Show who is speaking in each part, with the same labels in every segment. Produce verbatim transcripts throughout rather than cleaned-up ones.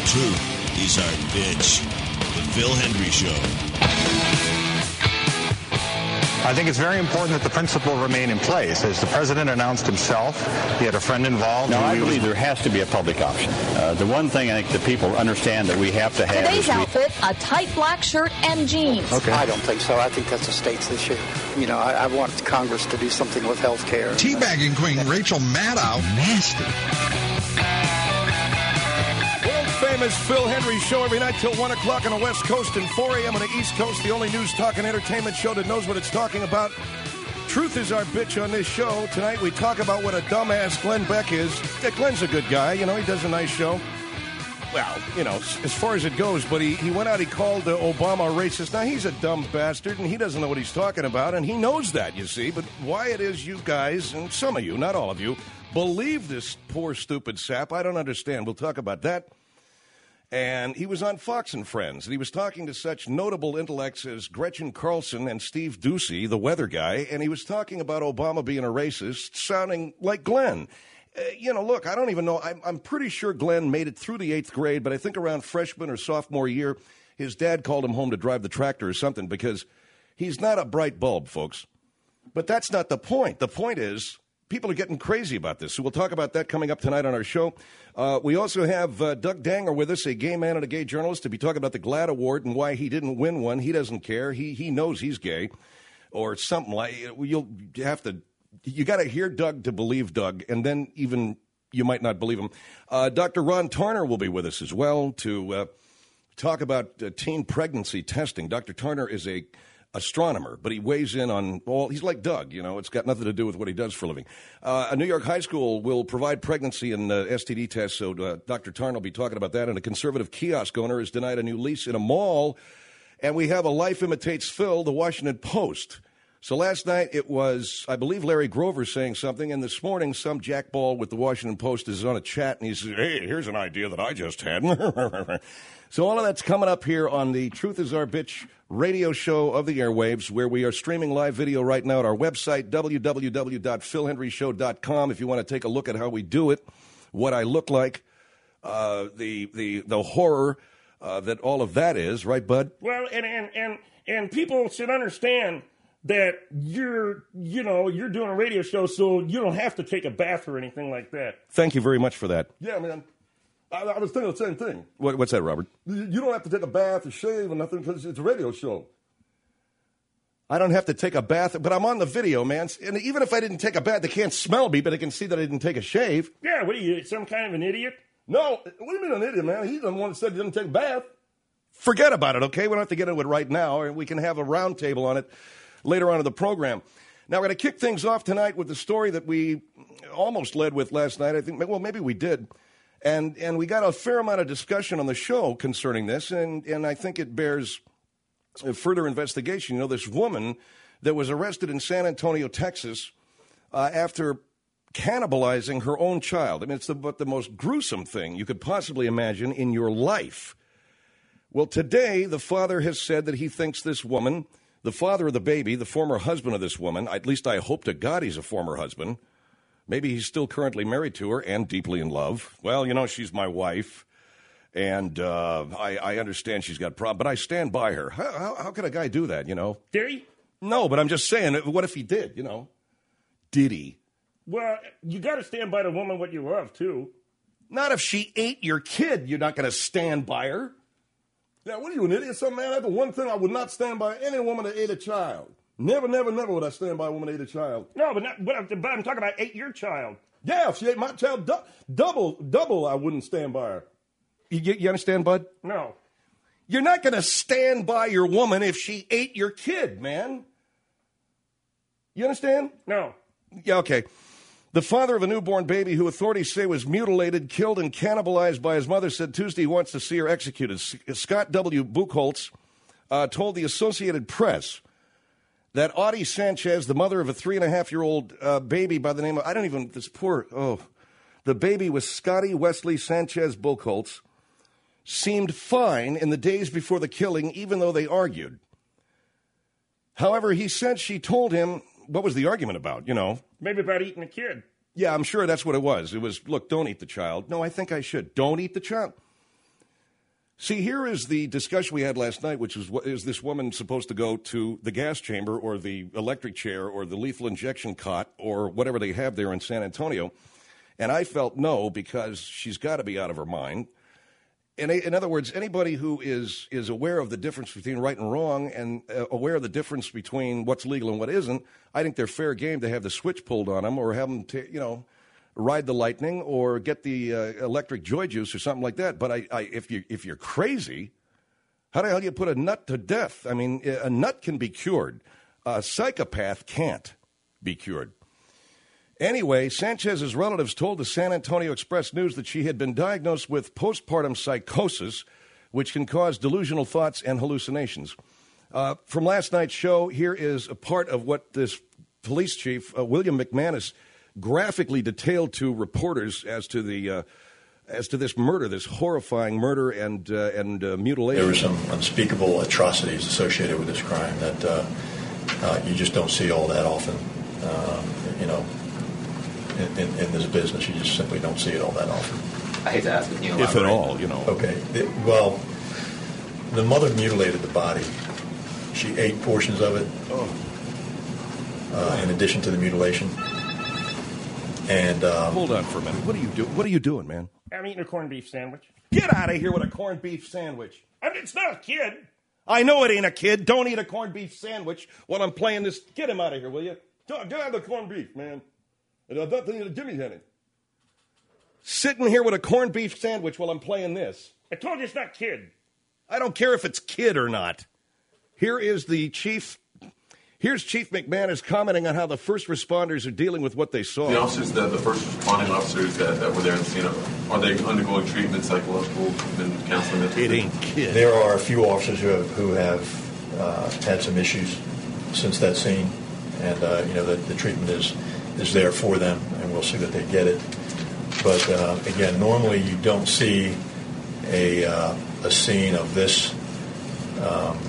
Speaker 1: Truth is our bitch. The Phil Hendry Show.
Speaker 2: I think it's very important that the principle remain in place. As the president announced himself, he had a friend involved.
Speaker 3: No, I believe there has to be a public option. Uh, the one thing I think the people understand that we have to have
Speaker 4: Today's
Speaker 3: is
Speaker 4: outfit, a tight black shirt and jeans.
Speaker 5: Okay. I don't think so. I think that's a state's issue. You know, I, I want Congress to do something with health care.
Speaker 6: Teabagging queen Rachel Maddow. Nasty.
Speaker 7: Famous Phil Hendry Show every night till one o'clock on the West Coast and four a.m. on the East Coast. The only news, talk, and entertainment show that knows what it's talking about. Truth is our bitch on this show. Tonight we talk about what a dumbass Glenn Beck is. Yeah, Glenn's a good guy. You know, he does a nice show. Well, you know, as far as it goes, but he, he went out, he called uh, Obama racist. Now, he's a dumb bastard, and he doesn't know what he's talking about, and he knows that, you see. But why it is you guys, and some of you, not all of you, believe this poor, stupid sap, I don't understand. We'll talk about that. And he was on Fox and Friends, and he was talking to such notable intellects as Gretchen Carlson and Steve Doocy, the weather guy, and he was talking about Obama being a racist, sounding like Glenn. Uh, you know, look, I don't even know. I'm, I'm pretty sure Glenn made it through the eighth grade, but I think around freshman or sophomore year, his dad called him home to drive the tractor or something because he's not a bright bulb, folks. But that's not the point. The point is, people are getting crazy about this. So we'll talk about that coming up tonight on our show. Uh, we also have uh, Doug Danger with us, a gay man and a gay journalist, to be talking about the GLAAD Award and why he didn't win one. He doesn't care. He he knows he's gay or something like. You'll have to. You got to hear Doug to believe Doug, and then even you might not believe him. Uh, Doctor Ron Tarner will be with us as well to uh, talk about uh, teen pregnancy testing. Doctor Tarner is a astronomer, but he weighs in on, well, he's like Doug, you know, it's got nothing to do with what he does for a living. Uh, a New York high school will provide pregnancy and uh, S T D tests, so uh, Doctor Tarn will be talking about that, and a conservative kiosk owner is denied a new lease in a mall, and we have a Life Imitates Phil, the Washington Post. So last night it was, I believe, Larry Grover saying something, and this morning some jackball with the Washington Post is on a chat, and he says, hey, here's an idea that I just had. So all of that's coming up here on the Truth is Our Bitch radio show of the airwaves, where we are streaming live video right now at our website, w w w dot phil hendry show dot com, if you want to take a look at how we do it, what I look like, uh, the, the, the horror uh, that all of that is, right, Bud?
Speaker 8: Well, and, and, and, and people should understand that you're, you know, you're doing a radio show, so you don't have to take a bath or anything like that.
Speaker 7: Thank you very much for that.
Speaker 9: Yeah, man. I, I was thinking the same thing.
Speaker 7: What, what's that, Robert?
Speaker 9: You, you don't have to take a bath or shave or nothing because it's a radio show.
Speaker 7: I don't have to take a bath, but I'm on the video, man. And even if I didn't take a bath, they can't smell me, but they can see that I didn't take a shave.
Speaker 8: Yeah, what are you, some kind of an idiot?
Speaker 9: No, what do you mean an idiot, man? He's the one that said he didn't take a bath.
Speaker 7: Forget about it, okay? We don't have to get into it right now, and we can have a round table on it later on in the program. Now, we're going to kick things off tonight with the story that we almost led with last night. I think, well, maybe we did. And and we got a fair amount of discussion on the show concerning this, and, and I think it bears further investigation. You know, this woman that was arrested in San Antonio, Texas, uh, after cannibalizing her own child. I mean, it's the, but the most gruesome thing you could possibly imagine in your life. Well, today, the father has said that he thinks this woman, the father of the baby, the former husband of this woman, at least I hope to God he's a former husband. Maybe he's still currently married to her and deeply in love. Well, you know, she's my wife, and uh, I, I understand she's got problems, but I stand by her. How, how, how can a guy do that, you know?
Speaker 8: Did he?
Speaker 7: No, but I'm just saying, what if he did, you know? Did he?
Speaker 8: Well, you got to stand by the woman what you love, too.
Speaker 7: Not if she ate your kid. You're not going to stand by her.
Speaker 9: Yeah, what are you, an idiot? Some man, that's the one thing I would not stand by any woman that ate a child. Never, never, never would I stand by a woman that ate a child.
Speaker 8: No, but, not, but, I'm, but I'm talking about ate your child.
Speaker 9: Yeah, if she ate my child, du- double, double, I wouldn't stand by her.
Speaker 7: You, you understand, Bud?
Speaker 8: No.
Speaker 7: You're not going to stand by your woman if she ate your kid, man. You understand?
Speaker 8: No.
Speaker 7: Yeah, okay. The father of a newborn baby who authorities say was mutilated, killed, and cannibalized by his mother said Tuesday he wants to see her executed. Scott W. Buchholz uh, told the Associated Press that Audie Sanchez, the mother of a three-and-a-half-year-old uh, baby by the name of, I don't even, this poor, oh, the baby was Scotty Wesley Sanchez Buchholz, seemed fine in the days before the killing, even though they argued. However, he said she told him, what was the argument about, you know?
Speaker 8: Maybe about eating a kid.
Speaker 7: Yeah, I'm sure that's what it was. It was, look, don't eat the child. No, I think I should. Don't eat the child. See, here is the discussion we had last night, which is, what, is this woman supposed to go to the gas chamber or the electric chair or the lethal injection cot or whatever they have there in San Antonio? And I felt no, because she's got to be out of her mind. In, in other words, anybody who is, is aware of the difference between right and wrong and uh, aware of the difference between what's legal and what isn't, I think they're fair game to have the switch pulled on them or have them, t- you know, ride the lightning or get the uh, electric joy juice or something like that. But I, I, if, you, if you're crazy, how the hell do you put a nut to death? I mean, a nut can be cured. A psychopath can't be cured. Anyway, Sanchez's relatives told the San Antonio Express News that she had been diagnosed with postpartum psychosis, which can cause delusional thoughts and hallucinations. Uh, from last night's show, here is a part of what this police chief, uh, William McManus, graphically detailed to reporters as to the uh, as to this murder, this horrifying murder and uh, and uh, mutilation.
Speaker 10: There were some unspeakable atrocities associated with this crime that uh, uh, you just don't see all that often. Uh, you know, in, in, in this business, you just simply don't see it all that often.
Speaker 11: I hate to ask, but you know,
Speaker 7: if at all, you know.
Speaker 10: Okay. It, well, the mother mutilated the body. She ate portions of it,
Speaker 7: oh.
Speaker 10: uh, in addition to the mutilation. And um,
Speaker 7: hold on for a minute. What are you doing? What are you doing, man?
Speaker 8: I'm eating a corned beef sandwich.
Speaker 7: Get out of here with a corned beef sandwich.
Speaker 8: I mean, it's not a kid.
Speaker 7: I know it ain't a kid. Don't eat a corned beef sandwich while I'm playing this. Get him out of here, will you?
Speaker 9: Get out of the corned beef, man. And I've nothing to Jimmy had it.
Speaker 7: Sitting here with a corned beef sandwich while I'm playing this.
Speaker 8: I told you it's not kid.
Speaker 7: I don't care if it's kid or not. Here is the chief. Here's Chief McManus commenting on how the first responders are dealing with what they saw.
Speaker 12: The officers, that the first responding officers that, that were there in the scene, are they undergoing treatment, psychological and counseling?
Speaker 7: It ain't kid.
Speaker 10: There are a few officers who have, who have uh, had some issues since that scene, and uh, you know the, the treatment is is there for them, and we'll see that they get it. But uh, again, normally you don't see a uh, a scene of this. Um,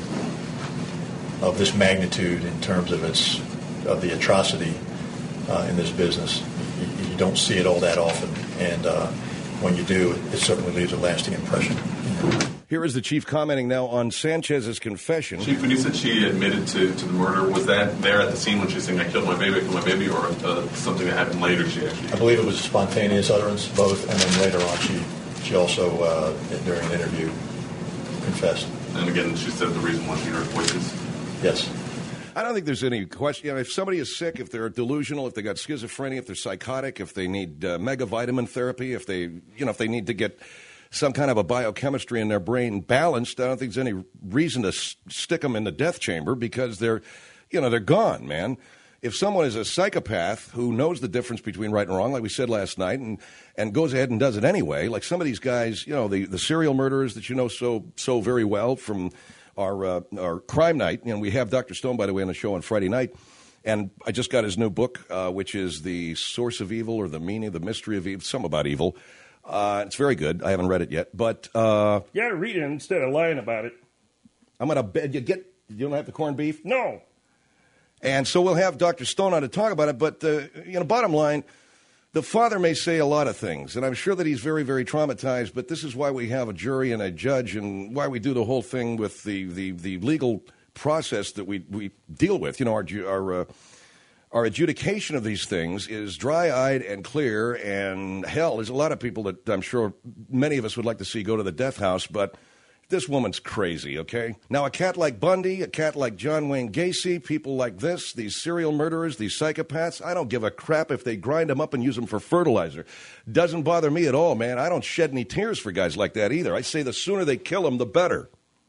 Speaker 10: of this magnitude in terms of its of the atrocity uh, in this business. You, you don't see it all that often, and uh, when you do, it, it certainly leaves a lasting impression.
Speaker 7: Here is the chief commenting now on Sanchez's confession.
Speaker 12: Chief, when you said she admitted to, to the murder, was that there at the scene when she was saying, "I killed my baby, I killed my baby," or uh, something that happened later? She actually.
Speaker 10: I believe it was a spontaneous utterance, both, and then later on, she she also uh, during an interview confessed.
Speaker 12: And again, she said the reason why she heard voices.
Speaker 10: Yes.
Speaker 7: I don't think there's any question. You know, if somebody is sick, if they're delusional, if they got schizophrenia, if they're psychotic, if they need uh, mega vitamin therapy, if they, you know, if they need to get some kind of a biochemistry in their brain balanced, I don't think there's any reason to s- stick them in the death chamber because they're, you know, they're gone, man. If someone is a psychopath who knows the difference between right and wrong, like we said last night, and, and goes ahead and does it anyway, like some of these guys, you know, the, the serial murderers that you know so so very well from our uh, our crime night, and we have Doctor Stone, by the way, on the show on Friday night, and I just got his new book, uh, which is The Source of Evil, or The Meaning, The Mystery of Evil, something about evil. Uh, it's very good. I haven't read it yet, but... Uh,
Speaker 8: you got to read it instead of lying about it.
Speaker 7: I'm going to bet you get... You don't have the corned beef?
Speaker 8: No.
Speaker 7: And so we'll have Doctor Stone on to talk about it, but, uh, you know, bottom line... The father may say a lot of things, and I'm sure that he's very, very traumatized, but this is why we have a jury and a judge and why we do the whole thing with the, the, the legal process that we, we deal with. You know, our, our, uh, our adjudication of these things is dry-eyed and clear, and hell, there's a lot of people that I'm sure many of us would like to see go to the death house, but this woman's crazy, okay? Now, a cat like Bundy, a cat like John Wayne Gacy, people like this, these serial murderers, these psychopaths, I don't give a crap if they grind them up and use them for fertilizer. Doesn't bother me at all, man. I don't shed any tears for guys like that either. I say the sooner they kill them, the better.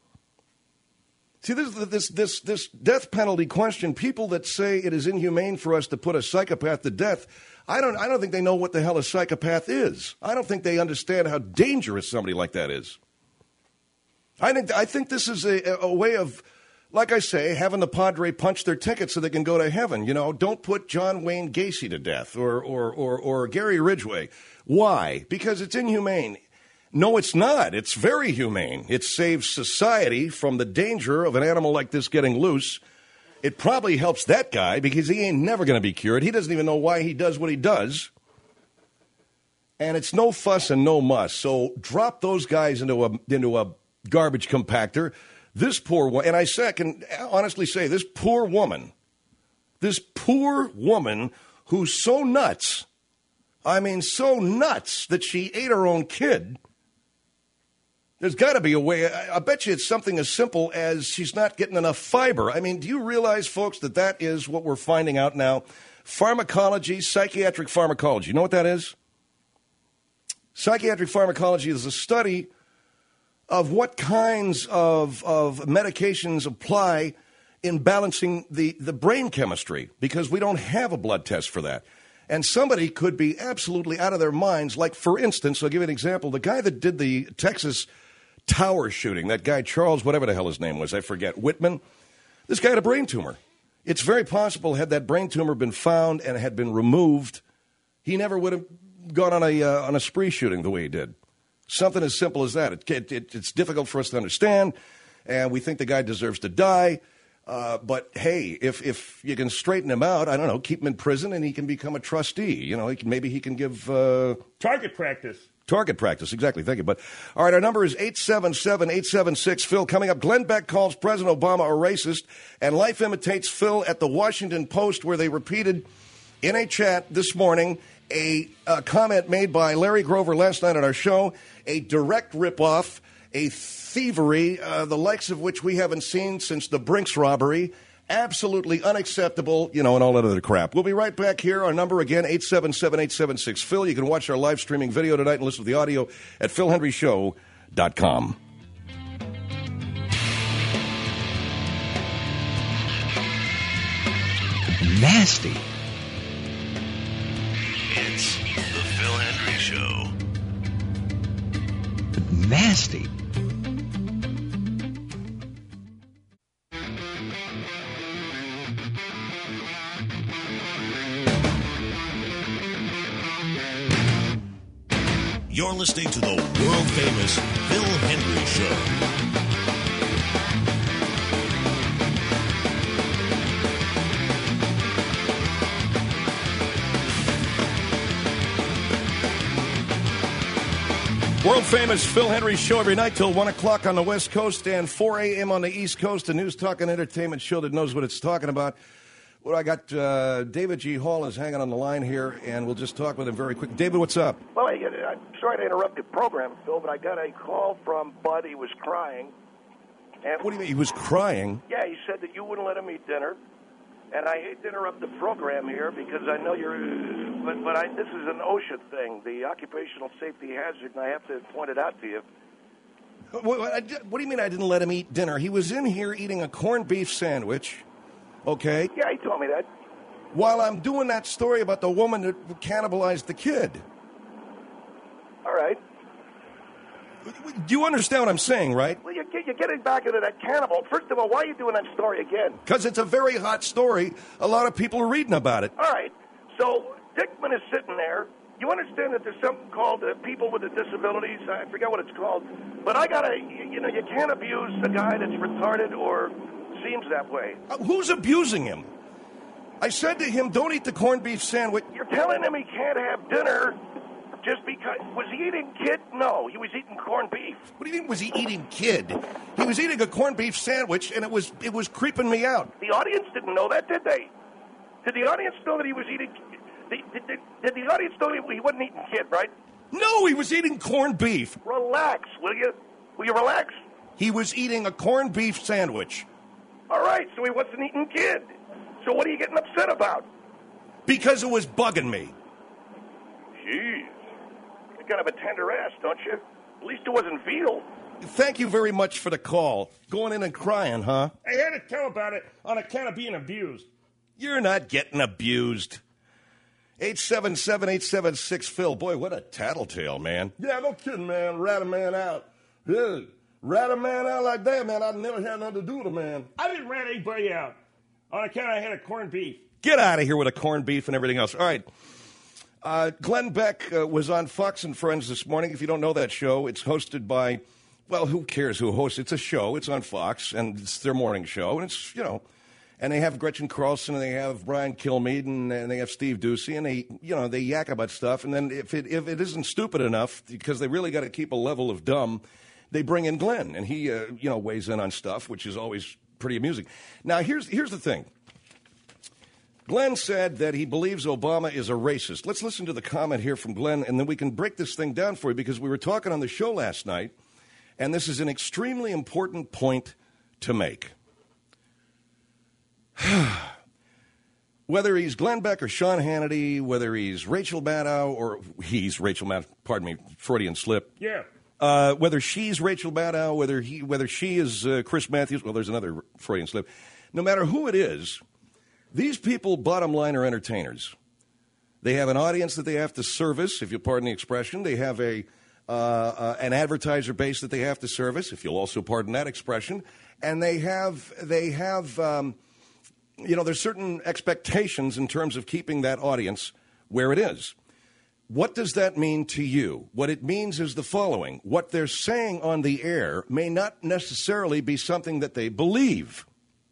Speaker 7: See, this, this, this, this death penalty question, people that say it is inhumane for us to put a psychopath to death, I don't, I don't think they know what the hell a psychopath is. I don't think they understand how dangerous somebody like that is. I think I think this is a, a way of, like I say, having the Padre punch their ticket so they can go to heaven. You know, don't put John Wayne Gacy to death or or or, or Gary Ridgway. Why? Because it's inhumane. No, it's not. It's very humane. It saves society from the danger of an animal like this getting loose. It probably helps that guy because he ain't never going to be cured. He doesn't even know why he does what he does. And it's no fuss and no muss. So drop those guys into a into a garbage compactor. This poor woman, and I say, I can honestly say, this poor woman, this poor woman who's so nuts, I mean, so nuts that she ate her own kid. There's got to be a way. I, I bet you it's something as simple as she's not getting enough fiber. I mean, do you realize, folks, that that is what we're finding out now? Pharmacology, psychiatric pharmacology. You know what that is? Psychiatric pharmacology is a study of what kinds of, of medications apply in balancing the, the brain chemistry, because we don't have a blood test for that. And somebody could be absolutely out of their minds. Like, for instance, I'll give you an example. The guy that did the Texas Tower shooting, that guy Charles, whatever the hell his name was, I forget, Whitman, this guy had a brain tumor. It's very possible had that brain tumor been found and had been removed, he never would have gone on a uh, on a spree shooting the way he did. Something as simple as that. It, it, it, it's difficult for us to understand, and we think the guy deserves to die. Uh, but, hey, if if you can straighten him out, I don't know, keep him in prison and he can become a trustee. You know, he can, maybe he can give... Uh,
Speaker 8: target practice.
Speaker 7: Target practice, exactly. Thank you. But all right, our number is eight seven seven, eight seven six, Phil. Coming up, Glenn Beck calls President Obama a racist, and life imitates Phil at the Washington Post, where they repeated in a chat this morning a, a comment made by Larry Grover last night on our show, a direct ripoff, a thievery, uh, the likes of which we haven't seen since the Brinks robbery. Absolutely unacceptable, you know, and all that other crap. We'll be right back here. Our number again, eight seven seven, eight seven six, Phil. You can watch our live streaming video tonight and listen to the audio at phil hendry show dot com.
Speaker 1: Nasty. It's the Phil Hendry Show.
Speaker 6: Nasty.
Speaker 1: You're listening to the world-famous Phil Hendry Show.
Speaker 7: World-famous Phil Hendry Show every night till one o'clock on the West Coast and four a.m. on the East Coast, a news, talk, and entertainment show that knows what it's talking about. Well, I got uh, David G. Hall is hanging on the line here, and we'll just talk with him very quick. David, what's up?
Speaker 11: Well, I, I'm sorry to interrupt the program, Phil, but I got a call from Bud. He was crying. And
Speaker 7: what do you mean? He was crying?
Speaker 11: Yeah, he said that you wouldn't let him eat dinner. And I hate to interrupt the program here because I know you're, but, but I, this is an OSHA thing, the occupational safety hazard, and I have to point it out to you.
Speaker 7: What, what, what do you mean I didn't let him eat dinner? He was in here eating a corned beef sandwich, okay?
Speaker 11: Yeah, he told me that.
Speaker 7: While I'm doing that story about the woman that cannibalized the kid.
Speaker 11: All right.
Speaker 7: Do you understand what I'm saying, right?
Speaker 11: Well, you're, you're getting back into that cannibal. First of all, why are you doing that story again?
Speaker 7: Because it's a very hot story. A lot of people are reading about it.
Speaker 11: All right. So Dickman is sitting there. You understand that there's something called uh, people with the disabilities. I forget what it's called. But I got to, you know, you can't abuse a guy that's retarded or seems that way.
Speaker 7: Uh, who's abusing him? I said to him, don't eat the corned beef sandwich.
Speaker 11: You're telling him he can't have dinner just because. Was he eating kid? No, he was eating corned beef.
Speaker 7: What do you mean, was he eating kid? He was eating a corned beef sandwich, and it was it was creeping me out.
Speaker 11: The audience didn't know that, did they? Did the audience know that he was eating? Did, did, did the audience know he wasn't eating kid, right?
Speaker 7: No, he was eating corned beef.
Speaker 11: Relax, will you? Will you relax?
Speaker 7: He was eating a corned beef sandwich.
Speaker 11: All right, so he wasn't eating kid. So what are you getting upset about?
Speaker 7: Because it was bugging me.
Speaker 11: Jeez. You're kind of a tender ass, don't you? At least it wasn't veal.
Speaker 7: Thank you very much for the call. Going in and crying, huh?
Speaker 8: I had to tell about it on account of being abused.
Speaker 7: You're not getting abused. eight seven seven, eight seven six, Phil. Boy, what a tattletale, man.
Speaker 9: Yeah, no kidding, man. Rat a man out. Yeah. Rat a man out like that, man. I never had nothing to do with a man.
Speaker 8: I didn't rat anybody out on account I had a corned beef.
Speaker 7: Get out of here with a corned beef and everything else. All right. Uh, Glenn Beck uh, was on Fox and Friends this morning. If you don't know that show, it's hosted by, well, who cares who hosts? It's a show. It's on Fox, and it's their morning show. And it's, you know, and they have Gretchen Carlson, and they have Brian Kilmeade, and, and they have Steve Ducey, and they, you know, they yak about stuff. And then if it, if it isn't stupid enough, because they really got to keep a level of dumb, they bring in Glenn, and he, uh, you know, weighs in on stuff, which is always pretty amusing. Now, here's here's the thing. Glenn said that he believes Obama is a racist. Let's listen to the comment here from Glenn, and then we can break this thing down for you, because we were talking on the show last night, and this is an extremely important point to make. Whether he's Glenn Beck or Sean Hannity, whether he's Rachel Maddow, or he's Rachel Maddow, pardon me, Freudian slip.
Speaker 8: Yeah.
Speaker 7: Uh, whether she's Rachel Maddow, whether he, whether she is uh, Chris Matthews, well, there's another Freudian slip. No matter who it is, these people, bottom line, are entertainers. They have an audience that they have to service, if you'll pardon the expression. They have a uh, uh, an advertiser base that they have to service, if you'll also pardon that expression. And they have they have um, you know, there's certain expectations in terms of keeping that audience where it is. What does that mean to you? What it means is the following: what they're saying on the air may not necessarily be something that they believe.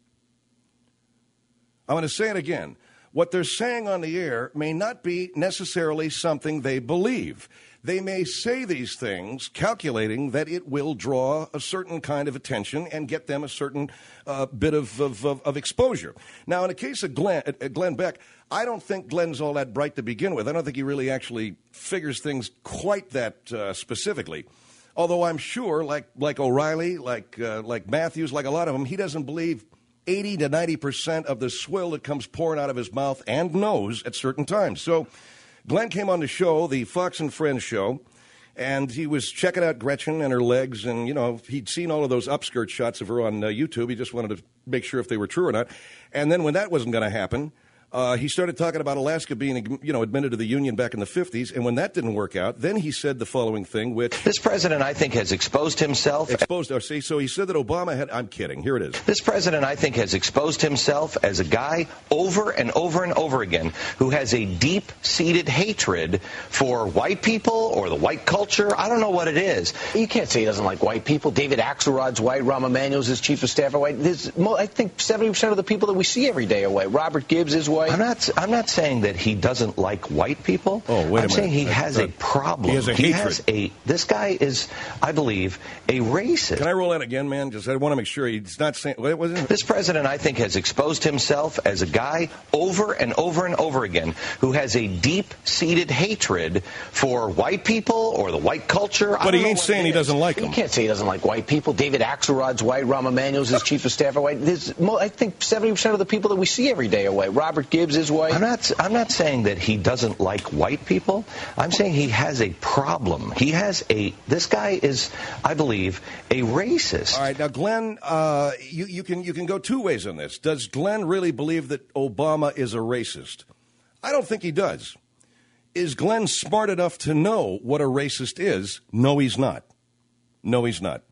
Speaker 7: I'm going to say it again. What they're saying on the air may not be necessarily something they believe. They may say these things calculating that it will draw a certain kind of attention and get them a certain uh, bit of, of, of, of exposure. Now, in the case of Glenn, uh, Glenn Beck, I don't think Glenn's all that bright to begin with. I don't think he really actually figures things quite that uh, specifically. Although I'm sure, like like O'Reilly, like uh, like Matthews, like a lot of them, he doesn't believe eighty to ninety percent of the swill that comes pouring out of his mouth and nose at certain times. So Glenn came on the show, the Fox and Friends show, and he was checking out Gretchen and her legs, and, you know, he'd seen all of those upskirt shots of her on uh, YouTube. He just wanted to make sure if they were true or not. And then when that wasn't going to happen, Uh, he started talking about Alaska being, you know, admitted to the Union back in the fifties, and when that didn't work out, then he said the following thing, which...
Speaker 13: This president, I think, has exposed himself...
Speaker 7: Exposed, oh, see, so he said that Obama had... I'm kidding, here it is.
Speaker 13: This president, I think, has exposed himself as a guy over and over and over again who has a deep-seated hatred for white people or the white culture. I don't know what it is.
Speaker 14: You can't say he doesn't like white people. David Axelrod's white. Rahm Emanuel's his chief of staff are white. There's, I think seventy percent of the people that we see every day are white. Robert Gibbs is white.
Speaker 13: I'm not. I'm not saying that he doesn't like white people.
Speaker 7: Oh, wait a
Speaker 13: I'm
Speaker 7: minute.
Speaker 13: saying he
Speaker 7: That's
Speaker 13: has
Speaker 7: good.
Speaker 13: a problem.
Speaker 7: He has a
Speaker 13: he
Speaker 7: hatred.
Speaker 13: Has a. This guy is, I believe, a racist.
Speaker 7: Can I roll that again, man? Just I want to make sure he's not saying. What was it?
Speaker 13: This president, I think, has exposed himself as a guy over and over and over again who has a deep-seated hatred for white people or the white culture.
Speaker 7: But he ain't saying he doesn't like them.
Speaker 14: You can't say he doesn't like white people. David Axelrod's white. Rahm Emanuel's his chief of staff are white. There's, I think seventy percent of the people that we see every day are white. Robert Gibbs is white.
Speaker 13: I'm not. I'm not saying that he doesn't like white people. I'm saying he has a problem. He has a. This guy is, I believe, a racist.
Speaker 7: All right, now, Glenn, uh, you, you can you can go two ways on this. Does Glenn really believe that Obama is a racist? I don't think he does. Is Glenn smart enough to know what a racist is? No, he's not. No, he's not.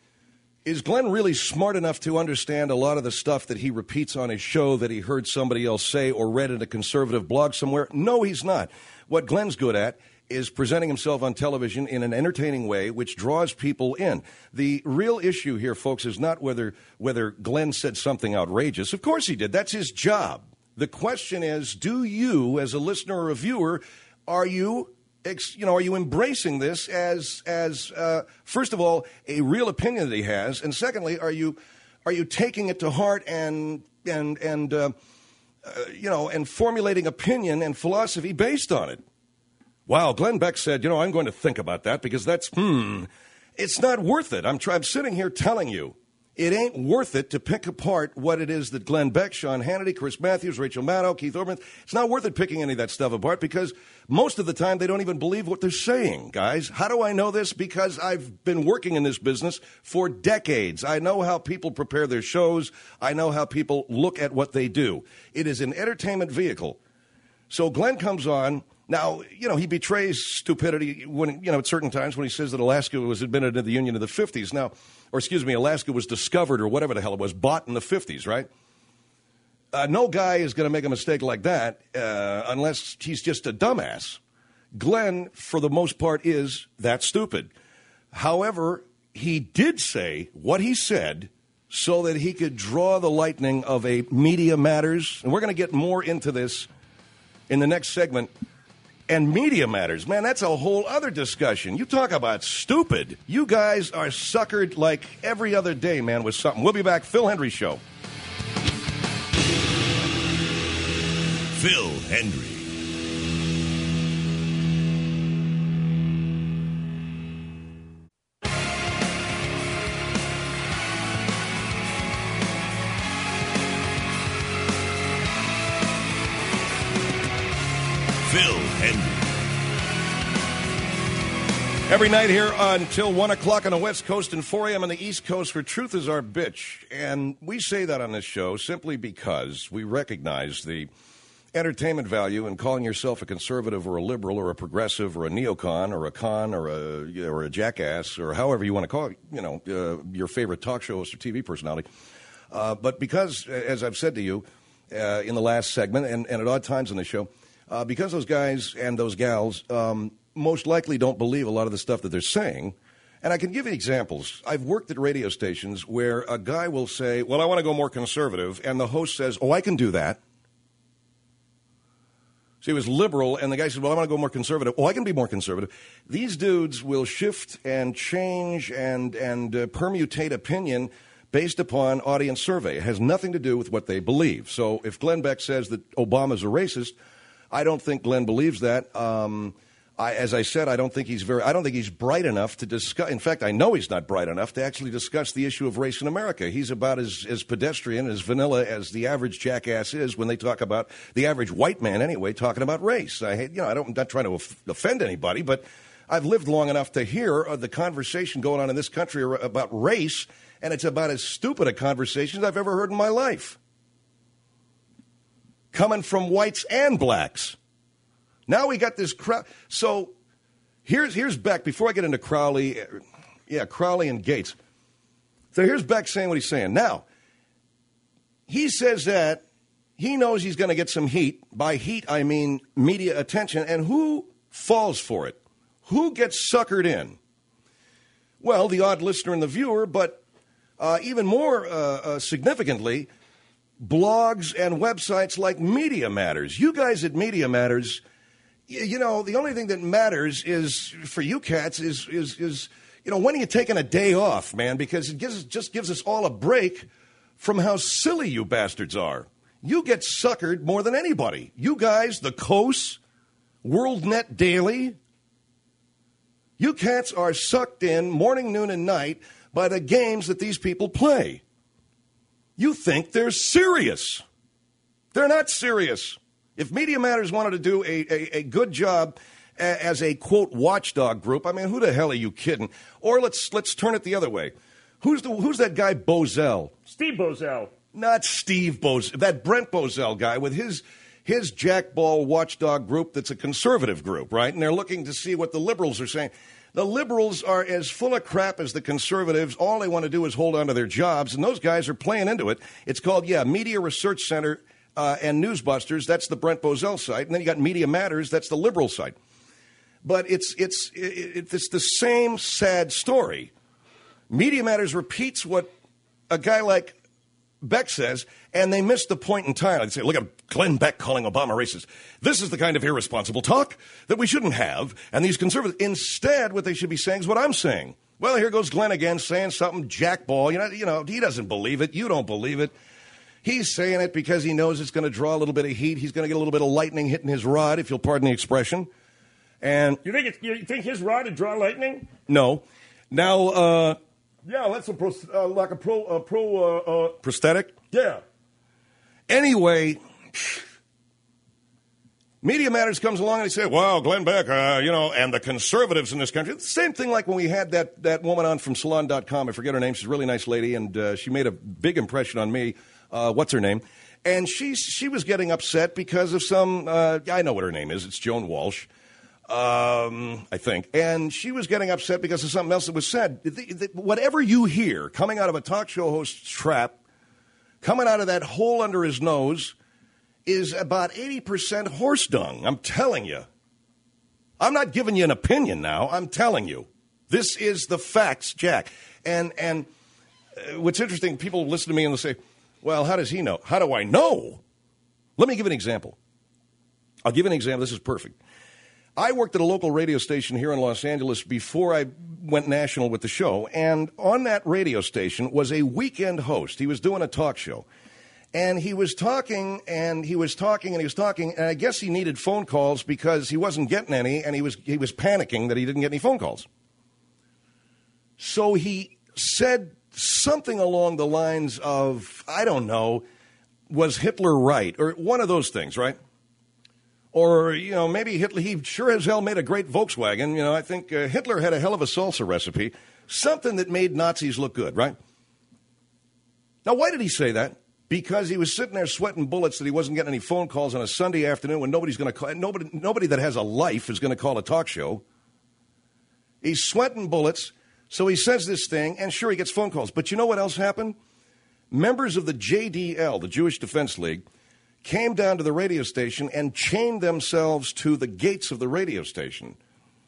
Speaker 7: Is Glenn really smart enough to understand a lot of the stuff that he repeats on his show that he heard somebody else say or read in a conservative blog somewhere? No, he's not. What Glenn's good at is presenting himself on television in an entertaining way which draws people in. The real issue here, folks, is not whether whether Glenn said something outrageous. Of course he did. That's his job. The question is, do you, as a listener or a viewer, are you... You know, are you embracing this as, as uh, first of all, a real opinion that he has, and secondly, are you, are you taking it to heart and and and uh, uh, you know, and formulating opinion and philosophy based on it? Wow, Glenn Beck said, you know, I'm going to think about that because that's hmm, it's not worth it. I'm try- I'm sitting here telling you. It ain't worth it to pick apart what it is that Glenn Beck, Sean Hannity, Chris Matthews, Rachel Maddow, Keith Olbermann, it's not worth it picking any of that stuff apart because most of the time they don't even believe what they're saying, guys. How do I know this? Because I've been working in this business for decades. I know how people prepare their shows. I know how people look at what they do. It is an entertainment vehicle. So Glenn comes on. Now, you know, he betrays stupidity when, you know, at certain times when he says that Alaska was admitted to the Union in the fifties. Now, or excuse me, Alaska was discovered or whatever the hell it was, bought in the fifties, right? Uh, no guy is going to make a mistake like that uh, unless he's just a dumbass. Glenn, for the most part, is that stupid. However, he did say what he said so that he could draw the lightning of a Media Matters. And we're going to get more into this in the next segment. And Media Matters, man, that's a whole other discussion. You talk about stupid. You guys are suckered like every other day, man, with something. We'll be back. Phil Hendrie Show.
Speaker 1: Phil Hendrie. Phil Hendrie.
Speaker 7: Every night here until one o'clock on the West Coast and four a.m. on the East Coast for Truth is Our Bitch. And we say that on this show simply because we recognize the entertainment value in calling yourself a conservative or a liberal or a progressive or a neocon or a con or a, or a jackass or however you want to call it, you know, uh, your favorite talk show host or T V personality. Uh, but because, as I've said to you uh, in the last segment and, and at odd times in the show, Uh, because those guys and those gals um, most likely don't believe a lot of the stuff that they're saying. And I can give you examples. I've worked at radio stations where a guy will say, well, I want to go more conservative, and the host says, oh, I can do that. So he was liberal, and the guy said, well, I want to go more conservative. Oh, I can be more conservative. These dudes will shift and change and, and uh, permutate opinion based upon audience survey. It has nothing to do with what they believe. So if Glenn Beck says that Obama's a racist, I don't think Glenn believes that. Um, I, as I said, I don't think he's very. I don't think he's bright enough to discuss. In fact, I know he's not bright enough to actually discuss the issue of race in America. He's about as, as pedestrian, as vanilla as the average jackass is when they talk about the average white man. Anyway, talking about race. I hate. You know, I don't. I'm not trying to offend anybody, but I've lived long enough to hear uh, the conversation going on in this country about race, and it's about as stupid a conversation as I've ever heard in my life. Coming from whites and blacks. Now we got this crowd. So here's here's Beck. Before I get into Crowley, yeah, Crowley and Gates. So here's Beck saying what he's saying. Now, he says that he knows he's going to get some heat. By heat, I mean media attention. And who falls for it? Who gets suckered in? Well, the odd listener and the viewer, but uh, even more uh, uh, significantly, blogs and websites like Media Matters. You guys at Media Matters, you know, the only thing that matters is, for you cats, is, is, is you know, when are you taking a day off, man? Because it gives, just gives us all a break from how silly you bastards are. You get suckered more than anybody. You guys, the Coast, WorldNet Daily, you cats are sucked in morning, noon, and night by the games that these people play. You think they're serious. They're not serious. If Media Matters wanted to do a, a, a good job a, as a, quote, watchdog group, I mean, who the hell are you kidding? Or let's let's turn it the other way. Who's the who's that guy Bozell?
Speaker 8: Steve Bozell.
Speaker 7: Not Steve Bozell. That Brent Bozell guy with his his jackball watchdog group that's a conservative group, right? And they're looking to see what the liberals are saying. The liberals are as full of crap as the conservatives. All they want to do is hold on to their jobs, and those guys are playing into it. It's called, yeah, Media Research Center uh, and Newsbusters. That's the Brent Bozell site. And then you got Media Matters. That's the liberal site. But it's, it's, it, it's the same sad story. Media Matters repeats what a guy like Beck says, and they miss the point in time. They say, look at Glenn Beck calling Obama racist. This is the kind of irresponsible talk that we shouldn't have. And these conservatives, instead, what they should be saying is what I'm saying. Well, here goes Glenn again saying something jackball. You know, you know, he doesn't believe it. You don't believe it. He's saying it because he knows it's going to draw a little bit of heat. He's going to get a little bit of lightning hitting his rod, if you'll pardon the expression. And
Speaker 8: you think it's, you think his rod would draw lightning?
Speaker 7: No. Now, uh...
Speaker 9: yeah, that's a pro, uh, like a pro, uh, pro, uh, uh,
Speaker 7: prosthetic?
Speaker 9: Yeah.
Speaker 7: Anyway, Media Matters comes along and they say, wow, Glenn Beck, uh, you know, and the conservatives in this country. It's the same thing like when we had that, that woman on from salon dot com. I forget her name. She's a really nice lady, and uh, she made a big impression on me. Uh, what's her name? And she, she was getting upset because of some, uh, I know what her name is. It's Joan Walsh. Um, I think. And she was getting upset because of something else that was said. The, the, whatever you hear coming out of a talk show host's trap, coming out of that hole under his nose, is about eighty percent horse dung. I'm telling you. I'm not giving you an opinion now. I'm telling you. This is the facts, Jack. And, and uh, what's interesting, people listen to me and they'll say, well, how does he know? How do I know? Let me give an example. I'll give an example. This is perfect. I worked at a local radio station here in Los Angeles before I went national with the show, and on that radio station was a weekend host. He was doing a talk show, and he was talking, and he was talking, and he was talking, and I guess he needed phone calls because he wasn't getting any, and he was he was panicking that he didn't get any phone calls. So he said something along the lines of, I don't know, was Hitler right? Or one of those things, right? Or, you know, maybe Hitler, he sure as hell made a great Volkswagen. You know, I think uh, Hitler had a hell of a salsa recipe. Something that made Nazis look good, right? Now, why did he say that? Because he was sitting there sweating bullets that he wasn't getting any phone calls on a Sunday afternoon when nobody's going to call. Nobody, nobody that has a life is going to call a talk show. He's sweating bullets, so he says this thing, and sure, he gets phone calls. But you know what else happened? Members of the J D L, the Jewish Defense League, came down to the radio station and chained themselves to the gates of the radio station.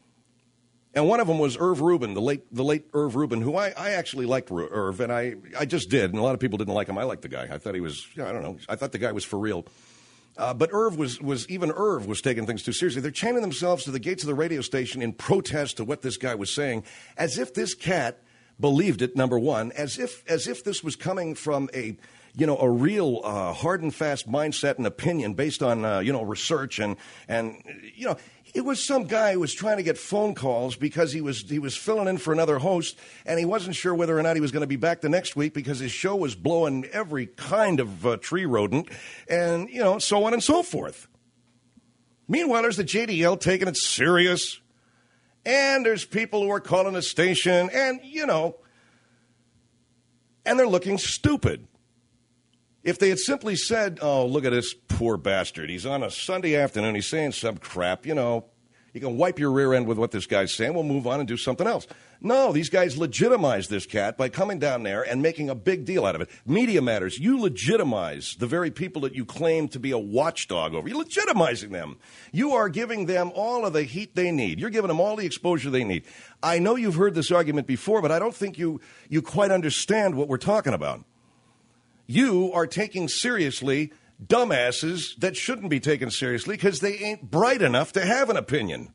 Speaker 7: And one of them was Irv Rubin, the late the late Irv Rubin, who I, I actually liked Irv, and I, I just did, and a lot of people didn't like him. I liked the guy. I thought he was, I don't know, I thought the guy was for real. Uh, but Irv was, was, even Irv was taking things too seriously. They're chaining themselves to the gates of the radio station in protest to what this guy was saying, as if this cat believed it, number one, as if as if this was coming from a, you know, a real uh, hard and fast mindset and opinion based on, uh, you know, research. And, and, you know, it was some guy who was trying to get phone calls because he was he was filling in for another host, and he wasn't sure whether or not he was going to be back the next week because his show was blowing every kind of uh, tree rodent and, you know, so on and so forth. Meanwhile, there's the J D L taking it serious, and there's people who are calling the station, and, you know, and they're looking stupid. If they had simply said, oh, look at this poor bastard. He's on a Sunday afternoon. He's saying some crap. You know, you can wipe your rear end with what this guy's saying. We'll move on and do something else. No, these guys legitimize this cat by coming down there and making a big deal out of it. Media Matters, you legitimize the very people that you claim to be a watchdog over. You're legitimizing them. You are giving them all of the heat they need. You're giving them all the exposure they need. I know you've heard this argument before, but I don't think you, you quite understand what we're talking about. You are taking seriously dumbasses that shouldn't be taken seriously because they ain't bright enough to have an opinion.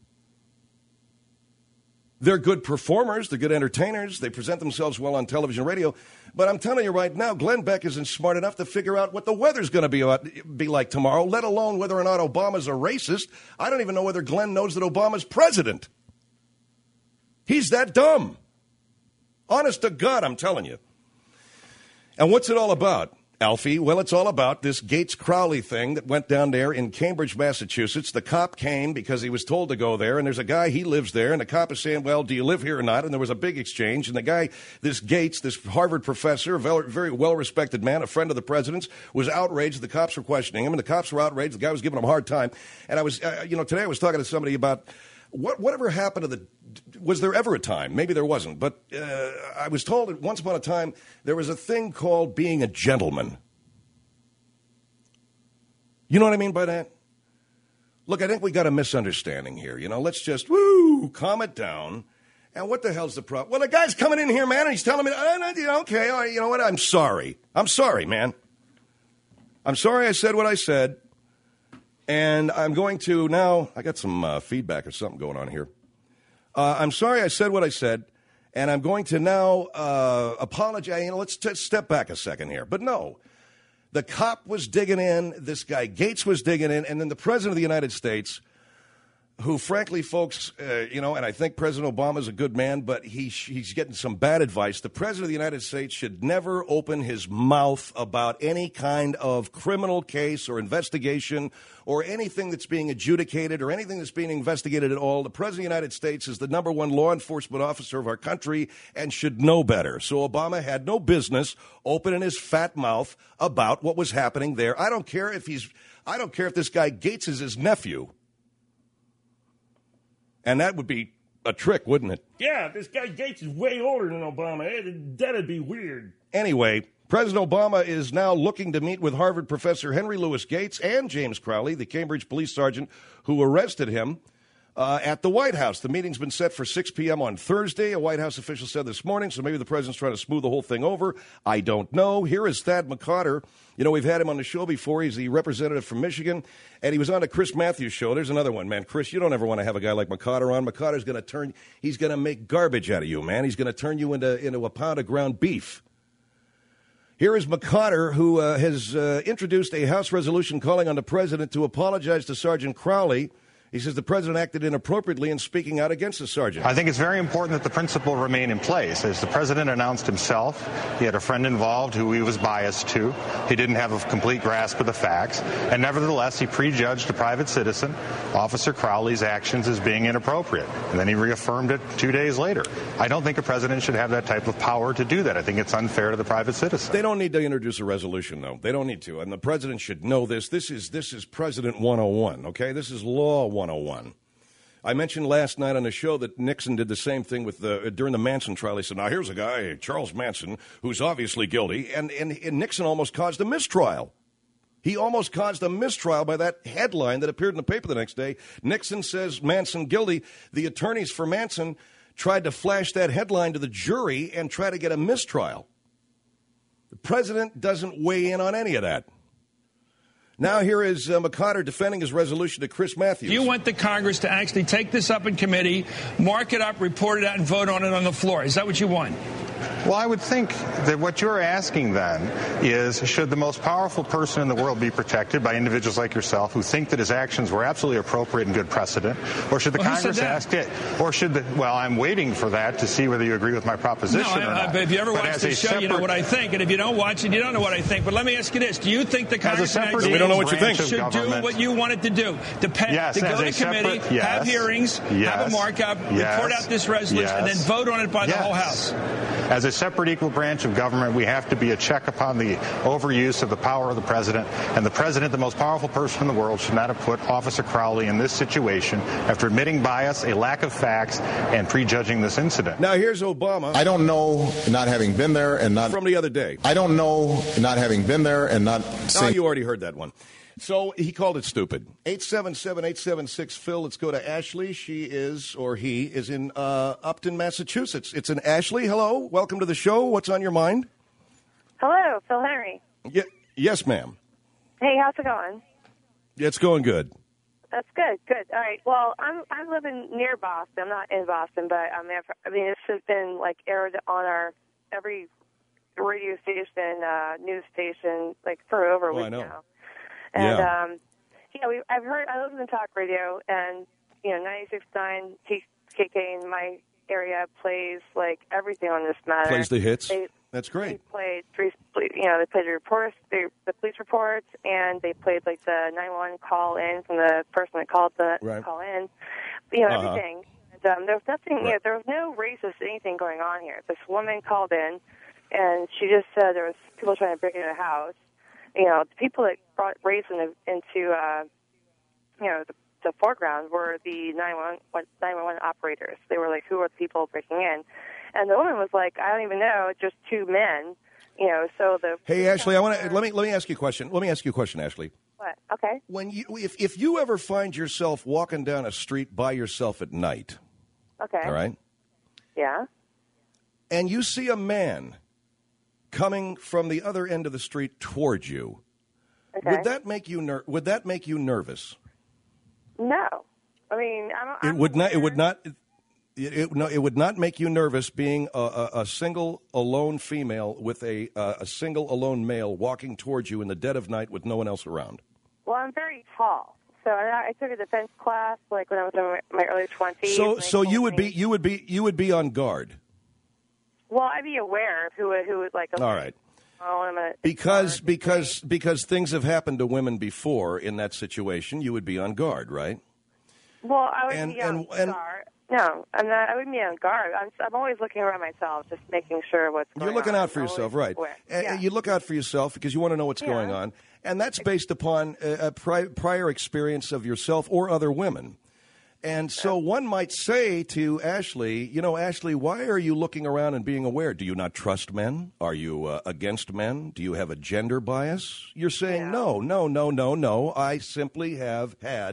Speaker 7: They're good performers. They're good entertainers. They present themselves well on television and radio. But I'm telling you right now, Glenn Beck isn't smart enough to figure out what the weather's going to be, uh, be like tomorrow, let alone whether or not Obama's a racist. I don't even know whether Glenn knows that Obama's president. He's that dumb. Honest to God, I'm telling you. And what's it all about, Alfie? Well, it's all about this Gates Crowley thing that went down there in Cambridge, Massachusetts. The cop came because he was told to go there, and there's a guy, he lives there, and the cop is saying, well, do you live here or not? And there was a big exchange, and the guy, this Gates, this Harvard professor, a very well-respected man, a friend of the president's, was outraged. The cops were questioning him, and the cops were outraged. The guy was giving him a hard time. And I was, uh, you know, today I was talking to somebody about What, whatever happened to the, was there ever a time, maybe there wasn't, but uh, I was told that once upon a time there was a thing called being a gentleman. You know what I mean by that? Look, I think we got a misunderstanding here. You know, let's just, woo, calm it down. And what the hell's the problem? Well, the guy's coming in here, man, and he's telling me, okay, all right, you know what, I'm sorry. I'm sorry, man. I'm sorry I said what I said. And I'm going to now, I got some uh, feedback or something going on here. Uh, I'm sorry I said what I said, and I'm going to now uh, apologize. You know, let's t- step back a second here. But no, the cop was digging in, this guy Gates was digging in, and then the President of the United States, who, frankly, folks, uh, you know, and I think President Obama is a good man, but he, he's getting some bad advice. The President of the United States should never open his mouth about any kind of criminal case or investigation or anything that's being adjudicated or anything that's being investigated at all. The President of the United States is the number one law enforcement officer of our country and should know better. So Obama had no business opening his fat mouth about what was happening there. I don't care if he's, I don't care if this guy Gates is his nephew. And that would be a trick, wouldn't it?
Speaker 8: Yeah, this guy Gates is way older than Obama. It, that'd be weird.
Speaker 7: Anyway, President Obama is now looking to meet with Harvard professor Henry Louis Gates and James Crowley, the Cambridge police sergeant who arrested him uh, at the White House. The meeting's been set for six p.m. on Thursday, a White House official said this morning, so maybe the president's trying to smooth the whole thing over. I don't know. Here is Thad McCotter. You know, we've had him on the show before. He's the representative from Michigan, and he was on a Chris Matthews show. There's another one, man. Chris, you don't ever want to have a guy like McCotter on. McCotter's going to turn, he's going to make garbage out of you, man. He's going to turn you into, into a pound of ground beef. Here is McCotter, who uh, has uh, introduced a House resolution calling on the president to apologize to Sergeant Crowley. He says the president acted inappropriately in speaking out against the sergeant.
Speaker 2: I think it's very important that the principle remain in place. As the president announced himself, he had a friend involved who he was biased to. He didn't have a complete grasp of the facts. And nevertheless, he prejudged a private citizen, Officer Crowley's actions as being inappropriate. And then he reaffirmed it two days later. I don't think a president should have that type of power to do that. I think it's unfair to the private citizen.
Speaker 7: They don't need to introduce a resolution, though. They don't need to. And the president should know this. This is this is President one oh one, okay? This is law one oh one. I mentioned last night on the show that Nixon did the same thing with the during the Manson trial. He said, now here's a guy, Charles Manson, who's obviously guilty, and, and, and Nixon almost caused a mistrial. He almost caused a mistrial by that headline that appeared in the paper the next day. Nixon says Manson guilty. The attorneys for Manson tried to flash that headline to the jury and try to get a mistrial. The president doesn't weigh in on any of that. Now here is uh, McCotter defending his resolution to Chris Matthews.
Speaker 15: You want the Congress to actually take this up in committee, mark it up, report it out, and vote on it on the floor. Is that what you want?
Speaker 2: Well, I would think that what you're asking then is, should the most powerful person in the world be protected by individuals like yourself who think that his actions were absolutely appropriate and good precedent, or should the
Speaker 15: well,
Speaker 2: Congress ask it, or should the, well, I'm waiting for that to see whether you agree with my proposition
Speaker 15: no, I,
Speaker 2: or not.
Speaker 15: I, if you ever
Speaker 2: but
Speaker 15: watch this show,
Speaker 2: separate,
Speaker 15: you know what I think, and if you don't watch it, you don't know what I think. But let me ask you this. Do you think the Congress
Speaker 7: we don't know what you think.
Speaker 15: should do what you want it to do? To, pay,
Speaker 2: yes,
Speaker 15: to go to committee,
Speaker 2: separate, yes,
Speaker 15: have hearings,
Speaker 2: yes,
Speaker 15: have a markup,
Speaker 2: yes,
Speaker 15: report out this resolution,
Speaker 2: yes,
Speaker 15: and then vote on it by
Speaker 2: yes.
Speaker 15: the whole House?
Speaker 2: As a separate equal branch of government, we have to be a check upon the overuse of the power of the president. And the president, the most powerful person in the world, should not have put Officer Crowley in this situation after admitting bias, a lack of facts, and prejudging this incident.
Speaker 7: Now here's Obama.
Speaker 16: I don't know, not having been there and not...
Speaker 7: From the other day.
Speaker 16: I don't know, not having been there and not...
Speaker 7: Oh, you already heard that one. So he called it stupid. eight seven seven, eight seven six, Phil. Let's go to Ashley. She is, or he, is in uh, Upton, Massachusetts. It's an Ashley. Hello. Welcome to the show. What's on your mind?
Speaker 17: Hello, Phil Henry.
Speaker 7: Yeah, yes, ma'am.
Speaker 17: Hey, how's it going?
Speaker 7: It's going good.
Speaker 17: That's good. Good. All right. Well, I'm I'm living near Boston. I'm not in Boston, but I'm there. For, I mean, this has been like aired on our every radio station, uh, news station, like for over a
Speaker 7: oh,
Speaker 17: week
Speaker 7: I know.
Speaker 17: now. And,
Speaker 7: yeah.
Speaker 17: um, you know, we, I've heard, I listen to talk radio, and, you know, ninety-six point nine K K in my area plays, like, everything on this matter.
Speaker 7: Plays the hits?
Speaker 17: They,
Speaker 7: That's great.
Speaker 17: They played, three, you know, they played the reports, the, the police reports, and they played, like, the nine one one call in from the person that called the
Speaker 7: right.
Speaker 17: call in. You know,
Speaker 7: uh-huh.
Speaker 17: everything. And, um, there was nothing,
Speaker 7: right.
Speaker 17: you know, there was no racist anything going on here. This woman called in, and she just said there was people trying to break into the house. You know, the people that brought race into, into uh, you know, the, the foreground were the nine one one operators. They were like, who are the people breaking in? And the woman was like, I don't even know, just two men. You know, so the
Speaker 7: hey Ashley, I want to let me let me ask you a question. Let me ask you a question, Ashley.
Speaker 17: What? Okay.
Speaker 7: When you if if you ever find yourself walking down a street by yourself at night,
Speaker 17: okay,
Speaker 7: all right,
Speaker 17: yeah,
Speaker 7: and you see a man coming from the other end of the street towards you,
Speaker 17: okay.
Speaker 7: would that make you ner- would that make you nervous?
Speaker 17: No, I mean, I don't.
Speaker 7: It
Speaker 17: I'm
Speaker 7: would not. It would
Speaker 17: aware.
Speaker 7: not. It, it, no, it would not make you nervous being a, a, a single, alone female with a uh, a single, alone male walking towards you in the dead of night with no one else around.
Speaker 17: Well, I'm very tall, so I, I took a defense class like when I was in my, my early twenties.
Speaker 7: So, so you would me, be you would be you would be on guard.
Speaker 17: Well, I'd be aware of who would, who would like. Okay,
Speaker 7: all right.
Speaker 17: Oh, I'm a,
Speaker 7: because because because things have happened to women before in that situation. You would be on guard, right?
Speaker 17: Well, I would
Speaker 7: and,
Speaker 17: be on
Speaker 7: and, and,
Speaker 17: guard. No, I'm not. I wouldn't be on guard. I'm, I'm always looking around myself, just making sure what's going on.
Speaker 7: You're looking
Speaker 17: on.
Speaker 7: out for
Speaker 17: I'm
Speaker 7: yourself, right? And
Speaker 17: yeah.
Speaker 7: you look out for yourself because you want to know what's
Speaker 17: yeah.
Speaker 7: going on. And that's based upon a, a pri- prior experience of yourself or other women. And so one might say to Ashley, you know, Ashley, why are you looking around and being aware? Do you not trust men? Are you uh, against men? Do you have a gender bias? You're saying,
Speaker 17: yeah.
Speaker 7: no, no, no, no, no. I simply have had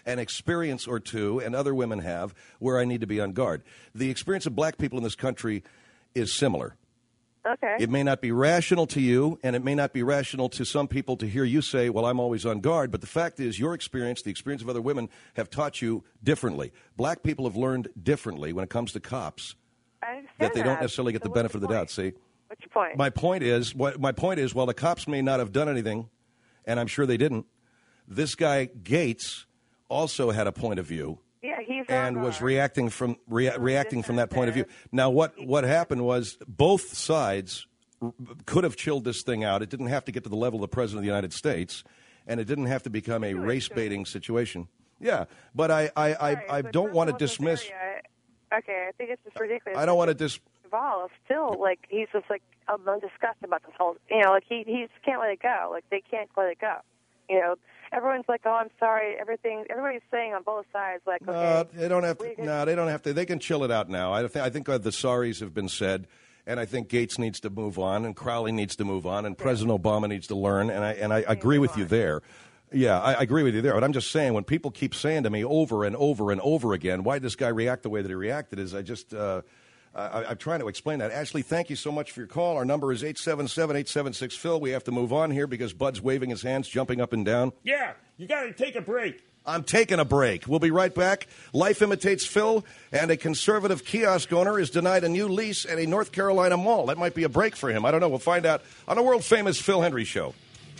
Speaker 7: an experience or two, and other women have, where I need to be on guard. The experience of black people in this country is similar.
Speaker 17: Okay.
Speaker 7: It may not be rational to you, and it may not be rational to some people to hear you say, well, I'm always on guard. But the fact is, your experience, the experience of other women, have taught you differently. Black people have learned differently when it comes to cops.
Speaker 17: I understand
Speaker 7: that they
Speaker 17: that.
Speaker 7: don't necessarily get
Speaker 17: So
Speaker 7: the benefit of the doubt. See,
Speaker 17: what's your point?
Speaker 7: My point is, what my point is, while the cops may not have done anything, and I'm sure they didn't, this guy Gates also had a point of view.
Speaker 17: Yeah, he's
Speaker 7: and
Speaker 17: on
Speaker 7: was
Speaker 17: guard.
Speaker 7: reacting from rea- reacting from that point of view. Now, what what happened was both sides r- could have chilled this thing out. It didn't have to get to the level of the president of the United States, and it didn't have to become a race baiting situation. Yeah, but I I, I,
Speaker 17: Right,
Speaker 7: I
Speaker 17: but
Speaker 7: don't
Speaker 17: first
Speaker 7: want
Speaker 17: of
Speaker 7: to
Speaker 17: all,
Speaker 7: dismiss.
Speaker 17: Rosario, I- Okay, I think it's just ridiculous.
Speaker 7: I don't want to dis.
Speaker 17: Duvall still like he's just like I'm disgusted about this whole. You know, like he he just can't let it go. Like they can't let it go. You know, everyone's like, oh, I'm sorry. Everything everybody's saying on both sides, like, okay,
Speaker 7: No, they don't have
Speaker 17: we
Speaker 7: to.
Speaker 17: can-
Speaker 7: No, they don't have to. They can chill it out now. I think. I think uh, the sorries have been said, and I think Gates needs to move on, and Crowley needs to move on, and President Obama needs to learn. And I and I agree with you there. Yeah, I, I agree with you there. But I'm just saying, when people keep saying to me over and over and over again, why did this guy react the way that he reacted? Is I just. Uh, I, I'm trying to explain that. Ashley, thank you so much for your call. Our number is eight seven seven, eight seven six, Phil. We have to move on here because Bud's waving his hands, jumping up and down.
Speaker 8: Yeah, you got to take a break.
Speaker 7: I'm taking a break. We'll be right back. Life imitates Phil, and a conservative kiosk owner is denied a new lease at a North Carolina mall. That might be a break for him. I don't know. We'll find out on the world-famous Phil Hendry Show.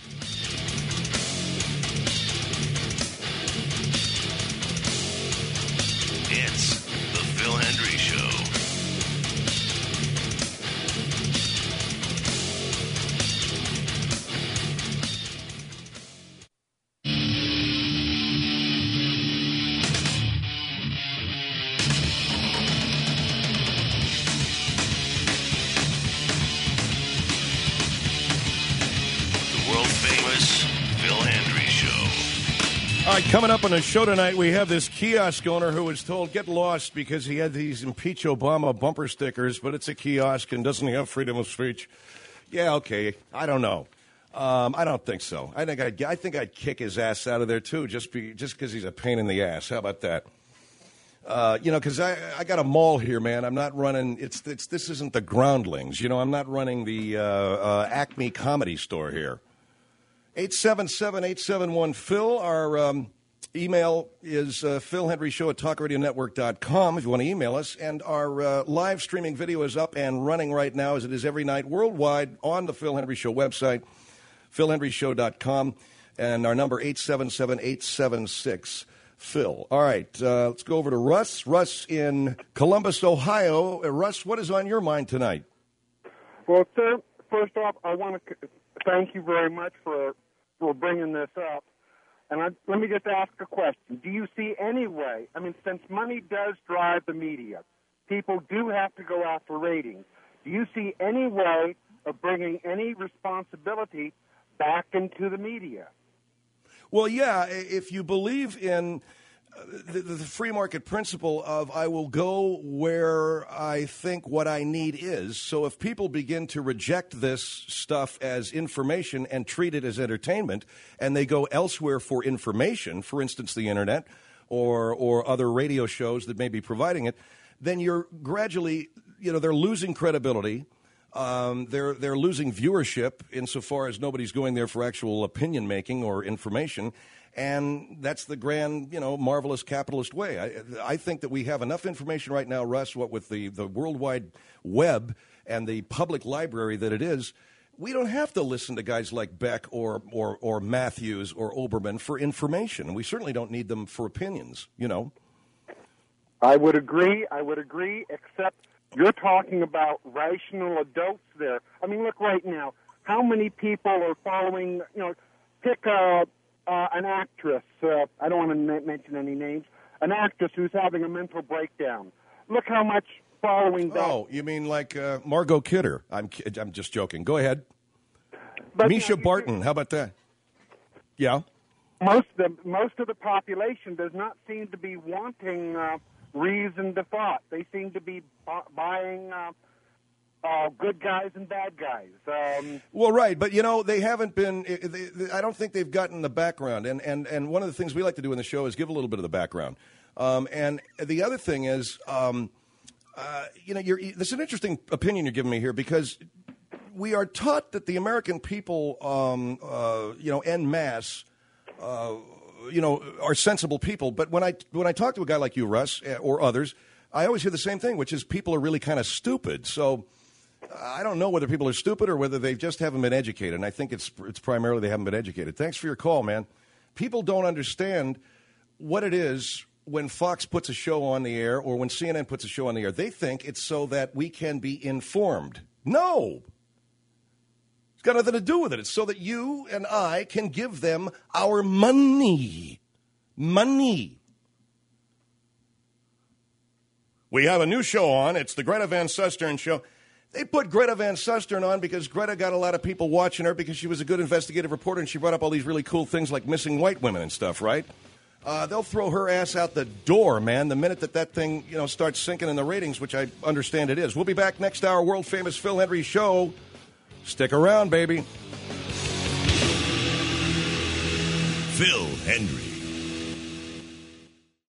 Speaker 1: It's the Phil Hendry Show. The world-famous Phil Hendry Show.
Speaker 7: All right, coming up on the show tonight, we have this kiosk owner who was told, get lost because he had these Impeach Obama bumper stickers, but it's a kiosk and doesn't he have freedom of speech? Yeah, okay. I don't know. Um, I don't think so. I think I'd, I think I'd kick his ass out of there, too, just be, just because he's a pain in the ass. How about that? Uh, you know, because I, I got a mall here, man. I'm not running, it's, it's this isn't the Groundlings. You know, I'm not running the uh, uh, Acme Comedy Store here. eight seven seven, eight seven one, Phil. Our um, email is uh, phil hendry show at talk radio network dot com if you want to email us. And our uh, live streaming video is up and running right now, as it is every night worldwide on the Phil Hendry Show website, phil hendry show dot com. And our number, eight seven seven, eight seven six, Phil. All right, uh, let's go over to Russ. Russ in Columbus, Ohio. Uh, Russ, what is on your mind tonight?
Speaker 18: Well, sir, first off, I want to thank you very much for for bringing this up. And I, let me just ask a question. Do you see any way, I mean, since money does drive the media, people do have to go after ratings, do you see any way of bringing any responsibility back into the media?
Speaker 7: Well, yeah, if you believe in the, the free market principle of I will go where I think what I need is. So if people begin to reject this stuff as information and treat it as entertainment, and they go elsewhere for information, for instance, the internet or or other radio shows that may be providing it, then you're gradually, you know, they're losing credibility. Um, they're they're losing viewership insofar as nobody's going there for actual opinion making or information. And that's the grand, you know, marvelous capitalist way. I, I think that we have enough information right now, Russ, what with the, the worldwide web and the public library that it is, we don't have to listen to guys like Beck or, or, or Matthews or Oberman for information. We certainly don't need them for opinions, you know.
Speaker 18: I would agree. I would agree, except you're talking about rational adults there. I mean, look right now. How many people are following, you know, pick a... Uh, an actress, uh, I don't want to m- mention any names, an actress who's having a mental breakdown. Look how much following that.
Speaker 7: Oh, you mean like uh, Margot Kidder? I'm ki- I'm just joking. Go ahead.
Speaker 18: But,
Speaker 7: Misha
Speaker 18: you know,
Speaker 7: Barton, how about that? Yeah.
Speaker 18: Most of, the, most of the population does not seem to be wanting uh, reasoned thought. They seem to be bu- buying uh, uh, good guys and bad guys. Um,
Speaker 7: Well, right, but you know they haven't been. They, they, I don't think they've gotten the background, and, and and one of the things we like to do in the show is give a little bit of the background. Um, and the other thing is, um, uh, you know, you're, this is an interesting opinion you're giving me here because we are taught that the American people, um, uh, you know, en masse, uh, you know, are sensible people. But when I when I talk to a guy like you, Russ, or others, I always hear the same thing, which is people are really kind of stupid. So I don't know whether people are stupid or whether they just haven't been educated. And I think it's it's primarily they haven't been educated. Thanks for your call, man. People don't understand what it is when Fox puts a show on the air or when C N N puts a show on the air. They think it's so that we can be informed. No. It's got nothing to do with it. It's so that you and I can give them our money. Money. We have a new show on. It's the Greta Van Susteren Show. They put Greta Van Susteren on because Greta got a lot of people watching her because she was a good investigative reporter and she brought up all these really cool things like missing white women and stuff, right? Uh, they'll throw her ass out the door, man, the minute that that thing, you know, starts sinking in the ratings, which I understand it is. We'll be back next hour, world-famous Phil Hendrie Show. Stick around, baby.
Speaker 1: Phil Hendrie.